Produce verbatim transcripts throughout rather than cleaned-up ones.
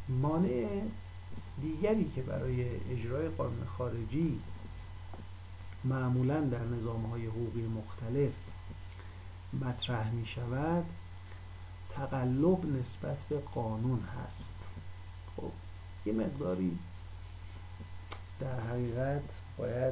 مانع دیگری که برای اجرای قانون خارجی معمولاً در نظام‌های حقوقی مختلف مطرح می شود تقلب نسبت به قانون هست. خب یه مقداری در حقیقت باید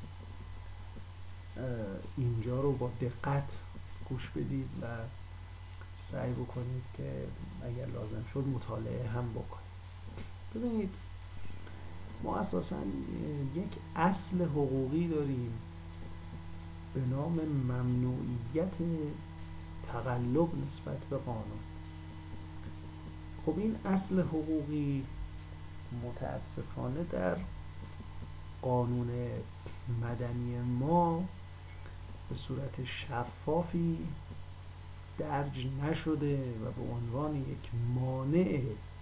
اینجا رو با دقت گوش بدید و سعی بکنید که اگر لازم شد مطالعه هم بکنید. ببینید ما اساساً یک اصل حقوقی داریم به نام ممنوعیت تقلب نسبت به قانون. خب این اصل حقوقی متاسفانه در قانون مدنی ما به صورت شفافی درج نشده و به عنوان یک مانع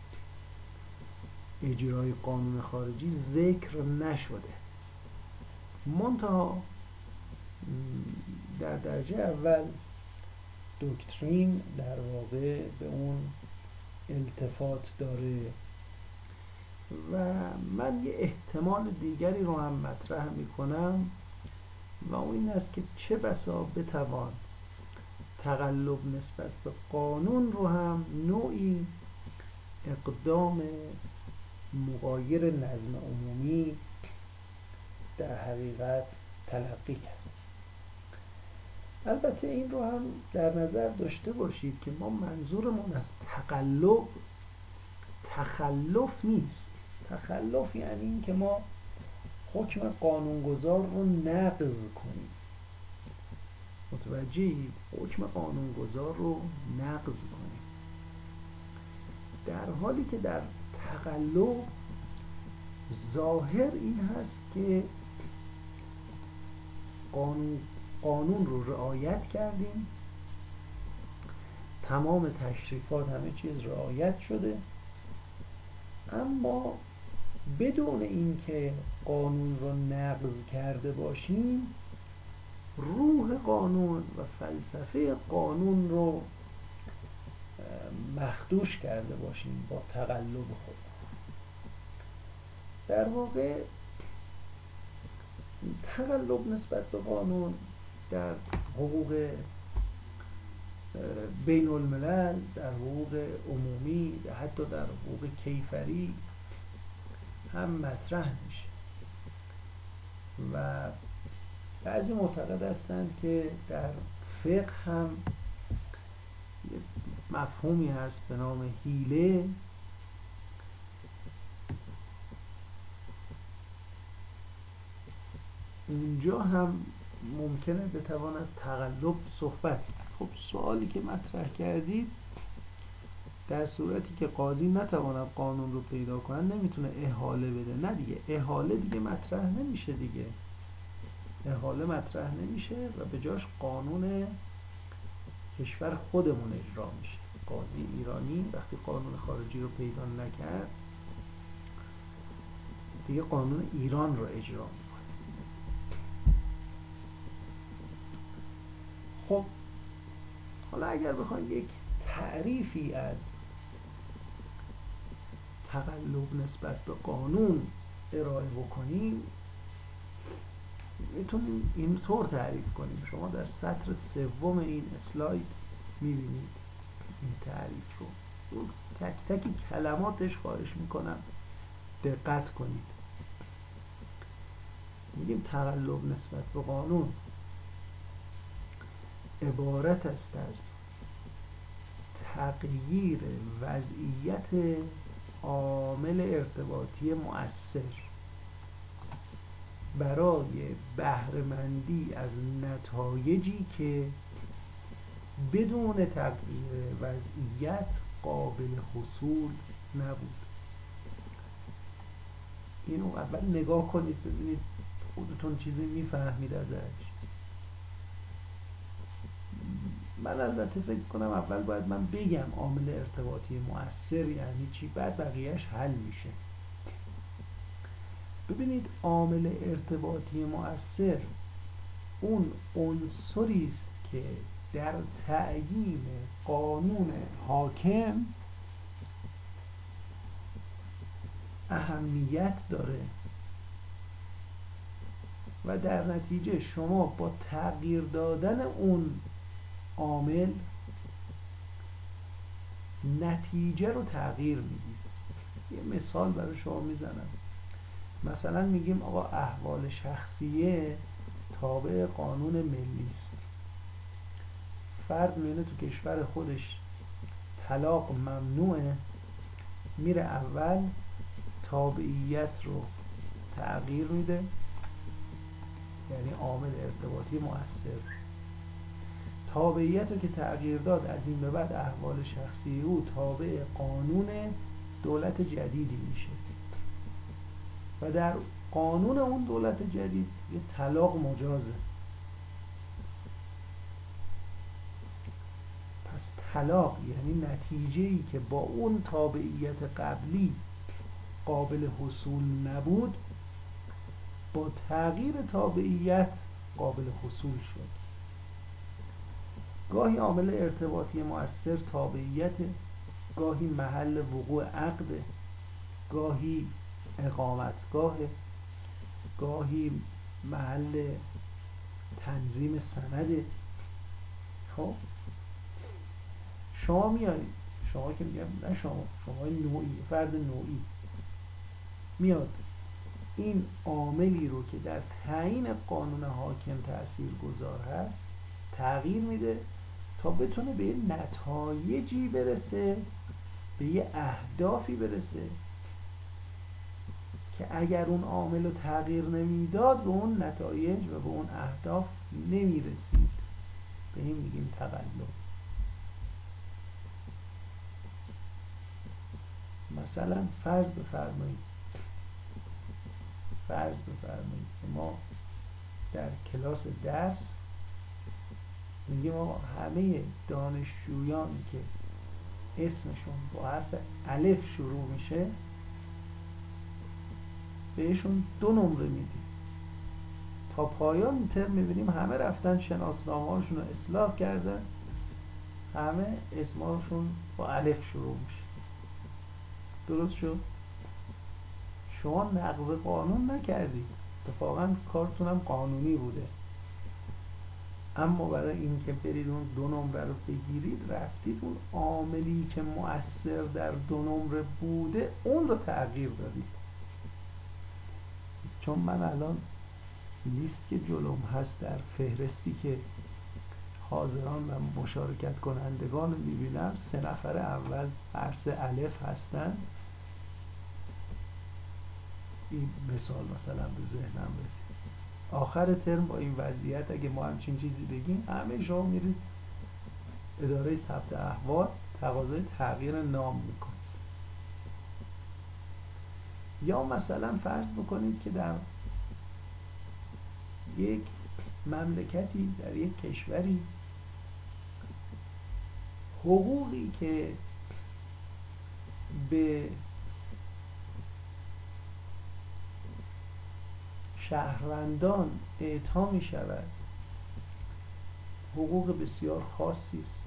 اجرای قانون خارجی ذکر نشده. منتها در درجه اول دکترین در واقع به اون التفات داره و من یه احتمال دیگری رو هم مطرح میکنم و اون این است که چه بسا بتوان تقلب نسبت به قانون رو هم نوعی اقدام مغایر نظم عمومی در حقیقت تلقی کرد. البته این رو هم در نظر داشته باشید که ما منظورمون از تقلب تخلف نیست. تخلف یعنی این که ما حکم قانونگذار رو نقض کنیم. متوجهید؟ حکم قانونگذار رو نقض کنیم، در حالی که در تقلب ظاهر این هست که قانون قانون رو رعایت کردیم، تمام تشریفات همه چیز رعایت شده، اما بدون اینکه قانون رو نقض کرده باشیم روح قانون و فلسفه قانون رو مخدوش کرده باشیم با تقلب خود. در واقع تقلب نسبت به قانون در حقوق بین الملل، در حقوق عمومی، حتی در حقوق کیفری هم مطرح میشه و بعضی معتقد هستند که در فقه هم مفهومی هست به نام حیله اونجا هم ممکنه بتوان از تقلب صحبت. خب سوالی که مطرح کردید، در صورتی که قاضی نتواند قانون رو پیدا کنه نمیتونه احاله بده. نه دیگه، احاله دیگه مطرح نمیشه دیگه، احاله مطرح نمیشه و به جاش قانون کشور خودمون اجرا میشه. قاضی ایرانی وقتی قانون خارجی رو پیدا نکرد دیگه قانون ایران رو اجرا میکنه. خب حالا اگر بخوایم یک تعریفی از تقلب نسبت به قانون ارائه بکنیم میتونیم اینطور تعریف کنیم. شما در سطر سوم این اسلاید میبینید این تعریف رو. تک تک کلماتش خواهش میکنم دقت کنید. میگیم تقلب نسبت به قانون عبارت است از تغییر وضعیت عامل ارتباطی مؤثر برای بهره‌مندی از نتایجی که بدون تغییر وضعیت قابل حصول نبود. اینو اول نگاه کنید ببینید خودتون چیزی میفهمید ازش. من البته فکر کنم اول باید من بگم عامل ارتباطی مؤثر یعنی چی، بعد بقیهش حل میشه. ببینید عامل ارتباطی مؤثر اون عنصری است که در تعیین قانون حاکم اهمیت داره و در نتیجه شما با تغییر دادن اون عامل نتیجه رو تغییر میدید. یه مثال برای شما میزنم. مثلا میگیم آقا احوال شخصیه تابع قانون ملی است. فرد میونه تو کشور خودش طلاق ممنوعه، میره اول تابعیت رو تغییر میده، یعنی عامل ارتباطی مؤثر. تابعیت رو که تغییر داد، از این به بعد احوال شخصی او تابع قانون دولت جدیدی میشه و در قانون اون دولت جدید یه طلاق مجازه. پس طلاق یعنی نتیجه‌ای که با اون تابعیت قبلی قابل حصول نبود، با تغییر تابعیت قابل حصول شد. گاهی عامل ارتباطی مؤثر تابعیت، گاهی محل وقوع عقد، گاهی اقامتگاه، گاهی محل تنظیم سند. خب شما میایید، شما که میگم نه شما شما نوعی، فرد نوعی میاد این عاملی رو که در تعیین قانون حاکم تأثیر گذار هست تغییر میده تا بتونه به یه نتایجی برسه، به یه اهدافی برسه که اگر اون عامل رو تغییر نمیداد به اون نتایج و به اون اهداف نمیرسید. به این میگیم تقلب. مثلا فرض بفرمایید فرض بفرمایید که ما در کلاس درس میگیم آقا همه دانشجویان که اسمشون با حرف الف شروع میشه بهشون دو نمره میدیم. تا پایان ترم میبینیم همه رفتن شناسنامه‌هاشون رو اصلاح کردن، همه اسمشون با الف شروع میشه. درست شد؟ شما نقض قانون نکردید، اتفاقا کارتونم قانونی بوده، اما برای اینکه برید اون دو نمره رو بگیرید رفتید اون عاملی که مؤثر در دو نمره بوده اون رو تغییر دادید. چون من الان لیست که جلوم هست در فهرستی که حاضران و مشارکت کنندگان رو میبینم، سه نفر اول حرف الف هستن. این مثال مثلا به ذهنم رسید. آخر ترم با این وضعیت اگه ما همچین چیزی بگیم همه شما میرید اداره ثبت احوال تقاضای تغییر نام میکنید. یا مثلا فرض بکنید که در یک مملکتی، در یک کشوری، حقوقی که به شهروندان اعطا می شود حقوق بسیار خاصی است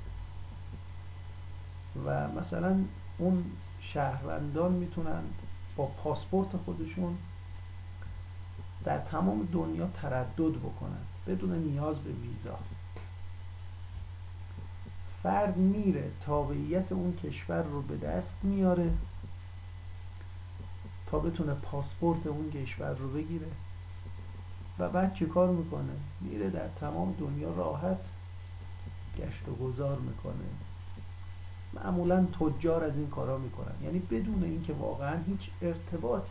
و مثلا اون شهروندان میتونن با پاسپورت خودشون در تمام دنیا تردد بکنن بدون نیاز به ویزا. فرد میره تابعیت اون کشور رو به دست میاره تا بتونه پاسپورت اون کشور رو بگیره و بعد چی کار میکنه؟ میره در تمام دنیا راحت گشت و گذار میکنه. معمولا تجار از این کارا میکنن، یعنی بدون اینکه واقعا هیچ ارتباط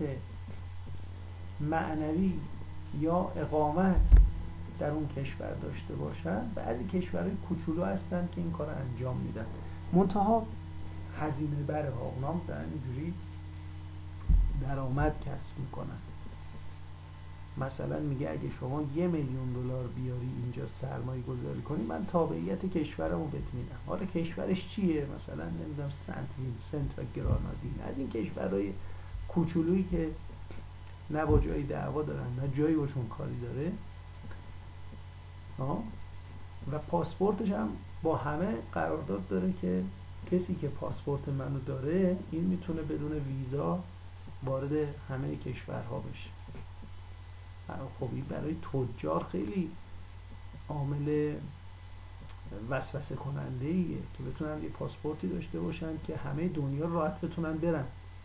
معنوی یا اقامت در اون کشور داشته باشن. بعضی کشورهای کوچولو هستن که این کار انجام میدن، منتها هزینه بره ها، اونا هم در اینجوری درآمد کسب میکنن. مثلا میگه اگه شما یه میلیون دلار بیاری اینجا سرمایه گذاری کنی من تابعیت کشورمو بهت میدم. حالا کشورش چیه؟ مثلا نمیدونم سنت وینسنت و گرانادین، از این کشورهای کوچولویی که نه با جایی دعوا دارن نه جایی باشون کاری داره ها. و پاسپورتش هم با همه قرارداد داره که کسی که پاسپورت منو داره این میتونه بدون ویزا وارد همه کشورها بشه. خب این برای تجار خیلی عامل وسوسه کننده ایه که بتونن یه پاسپورتی داشته باشن که همه دنیا راحت بتونن برن.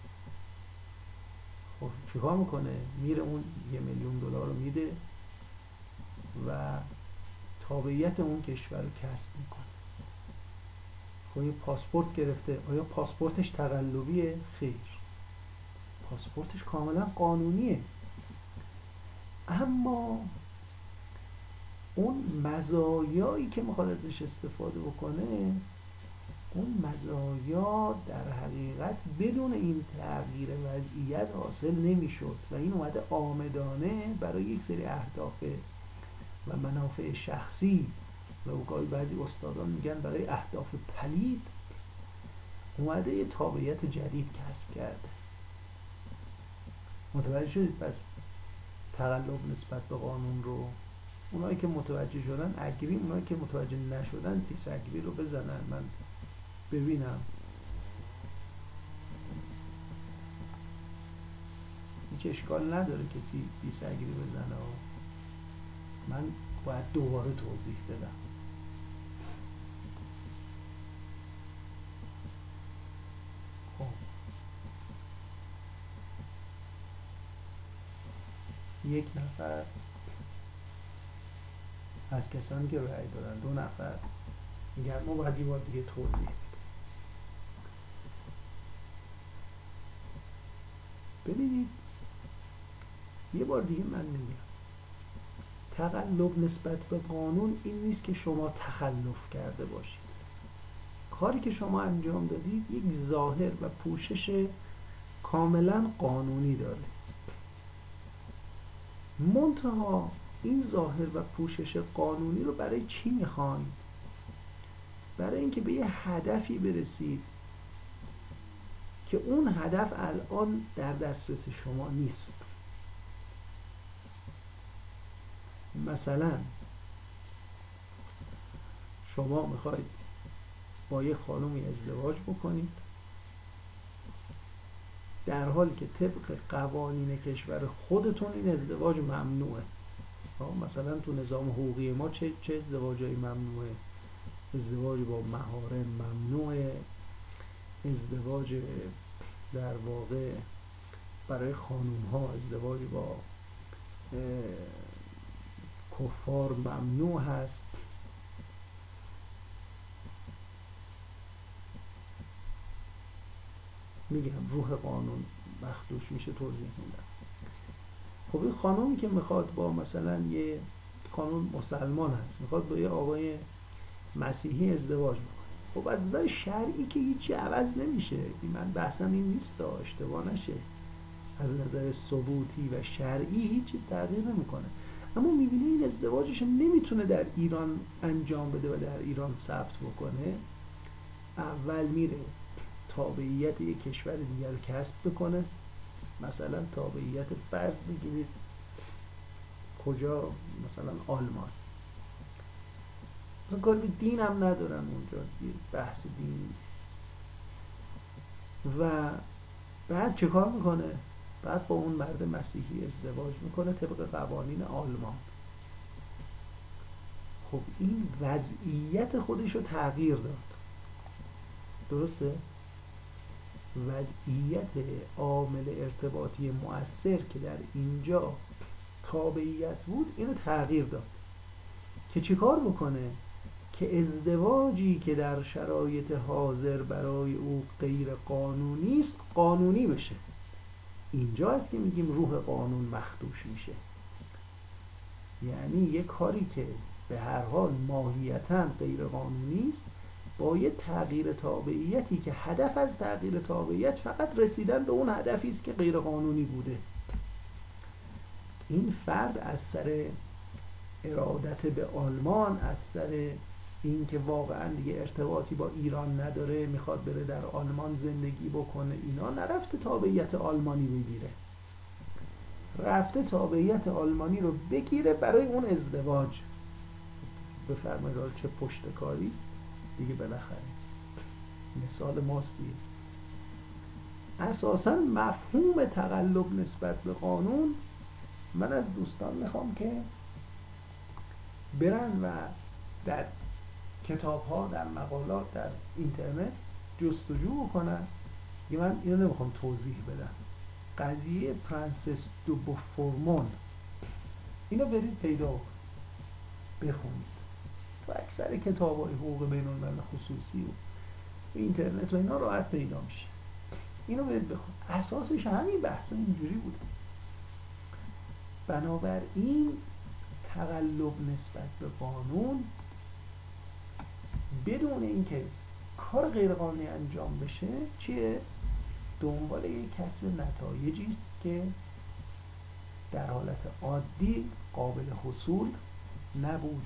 خب چیکار میکنه؟ میره اون یه میلیون دلار رو میده و تابعیت اون کشور رو کسب میکنه. خب یه پاسپورت گرفته، آیا پاسپورتش تقلبیه؟ خیر، پاسپورتش کاملا قانونیه، اما اون مزایایی که میخواد ازش استفاده بکنه، اون مزایا در حقیقت بدون این تغییر وضعیت حاصل نمیشد و این اومده آمدانه برای یک سری اهداف و منافع شخصی و اوقای بعضی استادان میگن برای اهداف پلید اومده یه تابعیت جدید کسب کرده. متوجه شدید؟ پس تقلب نسبت به قانون رو اونایی که متوجه شدن اگری، اونایی که متوجه نشدن دیس اگری رو بزنن، من ببینم. هیچ اشکال نداره کسی دیس اگری بزنه، من باید دوباره توضیح بدم. خب یک نفر از کسانی که رأی دادن، دو نفر میگن ما باید یه بار دیگه توضیح بدیم. ببینید یه بار دیگه من میگم، تقلب نسبت به قانون این نیست که شما تخلف کرده باشید. کاری که شما انجام دادید یک ظاهر و پوشش کاملا قانونی داره، منتها این ظاهر و پوشش قانونی رو برای چی میخواین؟ برای اینکه به یه هدفی برسید که اون هدف الان در دسترس شما نیست. مثلا شما میخواید با یه خانومی ازدواج بکنید در حالی که طبق قوانین کشور خودتون این ازدواج ممنوعه. مثلا تو نظام حقوقی ما چه چه ازدواجایی ممنوعه؟ ازدواج با محارم ممنوعه، ازدواج در واقع برای خانوم ها ازدواج با کفار ممنوع هست. میگم روح قانون مخدوش میشه، توضیح میدم. خب این خانومی که میخواد با مثلا یه خانوم مسلمان هست میخواد با یه آقای مسیحی ازدواج بکنه، خب از نظر شرعی که هیچی عوض نمیشه، من بحثم این نیست، اشتباه نشه، از نظر ثبوتی و شرعی هیچ چیز تغییر نمیکنه، اما میبینه این ازدواجش نمیتونه در ایران انجام بده و در ایران ثبت بکنه. اول میره تابعیت یک کشور دیگر رو کسب بکنه، مثلا تابعیت فرض بگیرید کجا، مثلا آلمان. مثلا کار به دین هم ندارن اونجا، بحث دین نیست. و بعد چه کار میکنه؟ بعد با اون مرد مسیحی ازدواج میکنه طبق قوانین آلمان. خب این وضعیت خودش رو تغییر داد، درسته؟ وضعیت عامل ارتباطی مؤثر که در اینجا تابعیت بود اینو تغییر داد که چیکار بکنه؟ که ازدواجی که در شرایط حاضر برای او غیر قانونی است قانونی بشه. اینجا است که میگیم روح قانون مخدوش میشه. یعنی یک کاری که به هر حال ماهیتاً غیر قانونی است با یه تغییر تابعیتی که هدف از تغییر تابعیت فقط رسیدن به اون هدفی است که غیر قانونی بوده. این فرد از سر ارادت به آلمان، از سر این که واقعا دیگه ارتباطی با ایران نداره، میخواد بره در آلمان زندگی بکنه، اینا نرفته تابعیت آلمانی بگیره، رفته تابعیت آلمانی رو بگیره برای اون ازدواج. بفرمایید چه پشتکاری دیگه، بالاخره مثال ماست دیگه. اساسا مفهوم تقلب نسبت به قانون، من از دوستان میخوام که برن و در کتاب ها، در مقالات، در اینترنت جستجو بکنن. یه من اینو نمیخوام توضیح بدم، قضیه پرنسس دو بوفورمون اینو برید پیدا بخونید، تو اکثر کتاب های حقوق بین الملل خصوصی و اینترنت و اینا راحت پیدا میشه. اینو برید بخونید، اساسش همین بحث اینجوری بوده. بنابراین تقلب نسبت به قانون بدون اینکه کار غیرقانونی انجام بشه چیه؟ دنبال یک کسب نتایجی است که در حالت عادی قابل حصول نبود.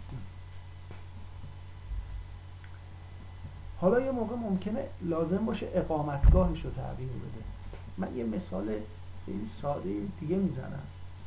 حالا یه موقع ممکنه لازم باشه اقامتگاهش رو تغییر بده. من یه مثال خیلی ساده دیگه میزنم.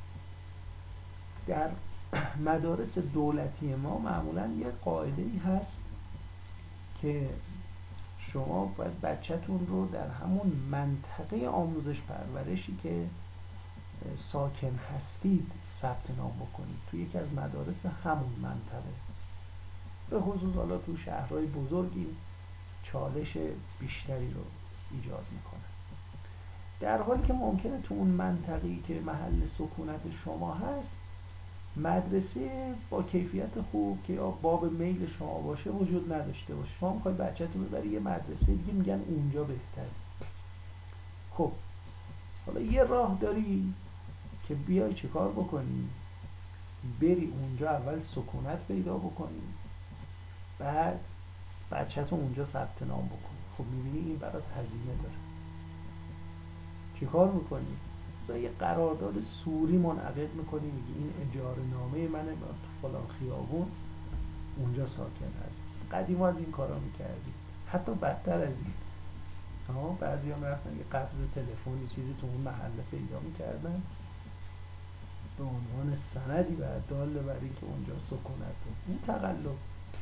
در مدارس دولتی ما معمولا یه قاعده‌ای هست که شما باید بچه‌تون رو در همون منطقه آموزش پرورشی که ساکن هستید ثبت نام بکنید، تو یکی از مدارس همون منطقه. به خصوص حالا تو شهرهای بزرگی چالش بیشتری رو ایجاد میکنه، در حالی که ممکنه تو اون منطقه‌ای که محل سکونت شما هست مدرسه با کیفیت خوب که یا باب میل شما باشه وجود نداشته باشه. شما میخواید بچه‌تون ببری یه مدرسه دیگه، میگن اونجا بهتره. خب حالا یه راه داری که بیای چه کار بکنی؟ بری اونجا اول سکونت پیدا بکنی، بعد بچه‌تون اونجا ثبت نام بکنی. خب میبینی این برات هزینه داره. چه کار میکنی؟ مثلا یه قرارداد سوری منعقد میکنی، میگی این اجاره نامه منه، تو فلان خیابون اونجا ساکن هست. قدیم از این کارا میکردی، حتی بدتر از این. ها بعضی هم رفتن یه قبض تلفنی چیزی تو اون محله پیدا میکردن به عنوان سندی و داله بر اینکه اونجا سکونت بود. این تقلب.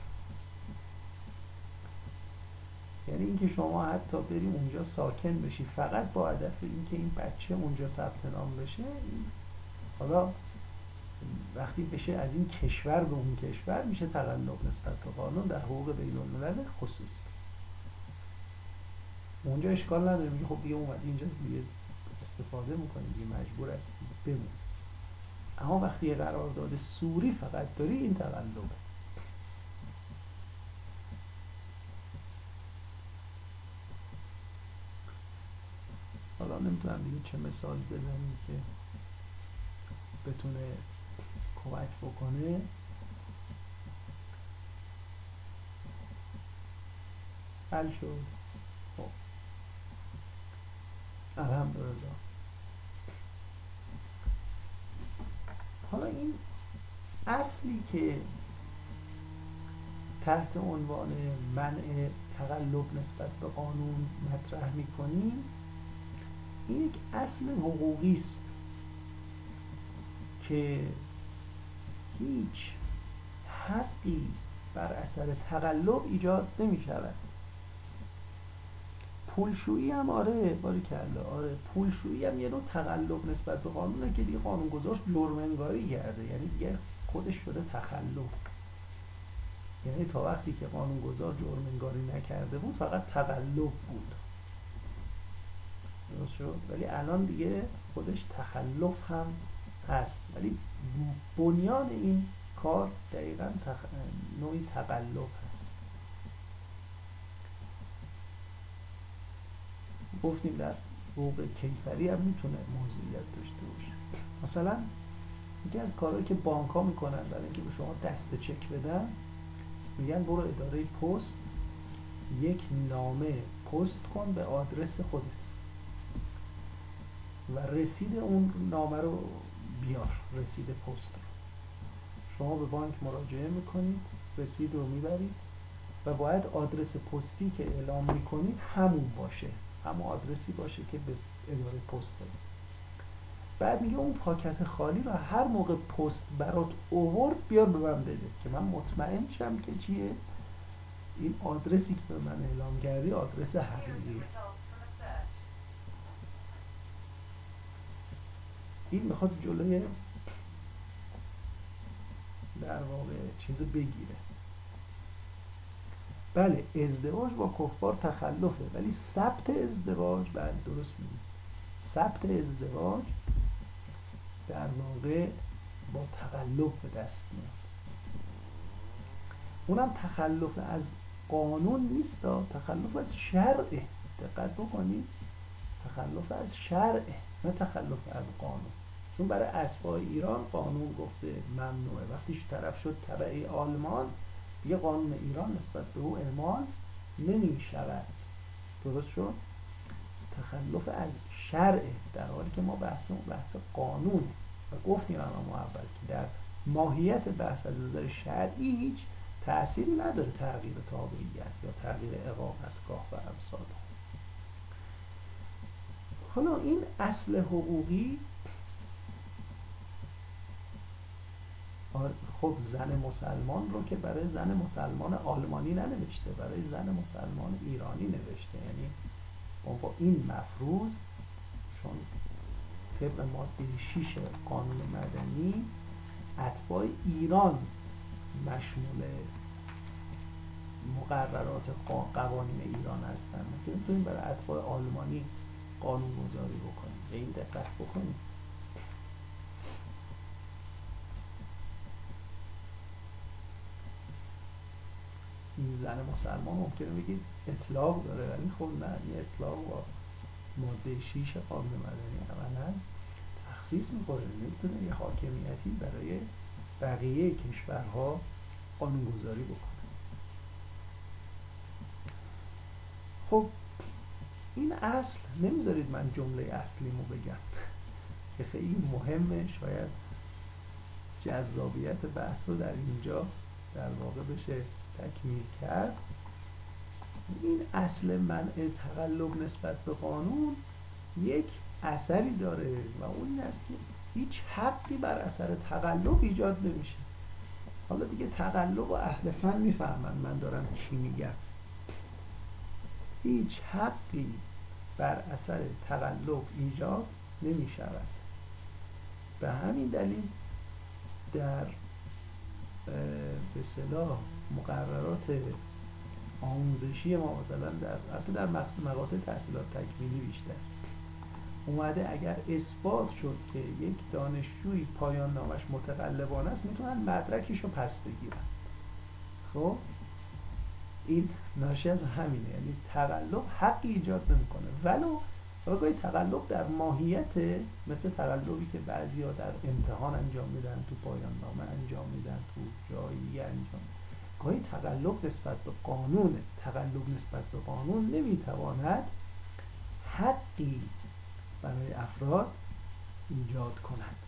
یعنی اینکه شما حتی بریم اونجا ساکن بشی فقط با هدف اینکه این بچه اونجا ثبت نام بشه. حالا وقتی بشه از این کشور به اون کشور میشه تقلب نسبت به قانون در حقوق بین الملل خصوصی. اونجا اشکال نداره، میگه خب دیگه اومدی اینجا دیگه استفاده میکنی، دیگه مجبور هستی بمون. اما وقتی یه قرارداد سوری فقط داری این تقلبه. حالا نمیتونم دیگه چه مثال بزنیم که بتونه کمک بکنه. حل شد. خب الحمدلله. حالا این اصلی که تحت عنوان منع تقلب نسبت به قانون مطرح میکنیم این یک اصل حقوقی است که هیچ حقی بر اثر تقلب ایجاد نمی شود. پولشویی هم آره باریکلا، آره پولشویی هم یه نوع تقلب نسبت به قانونه که دیگه قانون گذاشت جرم انگاری کرده، یعنی دیگه خودش شده تخلف. یعنی تا وقتی که قانون گذار جرم انگاری نکرده بود فقط تقلب بود، درست شد؟ ولی الان دیگه خودش تخلف هم هست، ولی بنیان این کار دقیقا تخ... نوعی تقلب هست. گفتیم در حقوق کیفری هم میتونه موضوعیت داشته باشه. مثلا یکی از کارهایی که بانک ها میکنن برای اینکه به شما دست چک بدن میگن برو اداره پست یک نامه پست کن به آدرس خودت و رسید اون نامه رو بیار، رسید پست رو. شما به بانک مراجعه میکنید، رسید رو میبرید و باید آدرس پستی که اعلام میکنید همون باشه، همون آدرسی باشه که به اداره پست دارید. بعد میگه اون پاکت خالی رو هر موقع پست برات اوورد بیار به من بده که من مطمئن شم که چیه این آدرسی که به من اعلام کردی آدرس حقیقیه. این میخواد جلوی در واقع چیز بگیره. بله ازدواج با کفار تخلفه، ولی ثبت ازدواج، بله درست میگید، ثبت ازدواج در واقع با تخلف به دست میاد. اونم تخلف از قانون نیست، تخلف از شرعه. دقت بکنید، تخلف از شرعه نه تخلف از قانون. چون برای اتباع ایران قانون گفته ممنوعه، وقتی طرف شد تبع آلمان دیگه قانون ایران نسبت به او اعمال نمی شود. درست شد؟ تخلف از شرعه، در حالی که ما بحث بحث قانونه و گفتیم اما اول که در ماهیت بحث از نظر شرعی هیچ تأثیری نداره تغییر تابعیت یا تغییر اقامتگاه و امثال. حالا این اصل حقوقی خب زن مسلمان رو که برای زن مسلمان آلمانی ننوشته، برای زن مسلمان ایرانی نوشته. یعنی با این مفروض، چون طبق ماده شش قانون مدنی اتباع ایران مشمول مقررات قوانین ایران هستن که میتونیم برای اتباع آلمانی قانون گذاری بکنیم. به این دقت بکنیم. این زن مسلمان ممکنه بگید اطلاق داره، ولی خب نه، این اطلاق با ماده شش قانون مدنی اولا تخصیص میخوره. نمیتونه یه حاکمیتی برای بقیه کشورها قانون گذاری بکنه. خب این اصل، نمیذارید من جمله اصلیمو بگم که خیلی مهمه، شاید جذابیت بحث رو در اینجا در واقع بشه تکمیل کرد. این اصل منع تقلب نسبت به قانون یک اثری داره و اون این است که هیچ حقی بر اثر تقلب ایجاد نمیشه. حالا دیگه تقلب و اهل فن میفهمن من دارم چی میگم. هیچ حقی بر اثر تقلب ایجاد نمی شود. به همین دلیل در به اصطلاح مقررات آموزشی ما، مثلا در حتی در مقاطع تحصیلات تکمیلی بیشتر اومده اگر اثبات شد که یک دانشجوی پایان نامش متقلبانه است میتونن مدرکش رو پس بگیرن. خب این ناشی از همینه، یعنی تقلب حقی ایجاد نمیکنه، ولو واقعی تقلب در ماهیت مثل تقلبی که بعضیا در امتحان انجام میدن، تو پایان نامه انجام میدن، تو جایی انجام میدن. گاهی تقلب نسبت به قانون، تقلب نسبت به قانون نمیتواند حقی برای افراد ایجاد کند.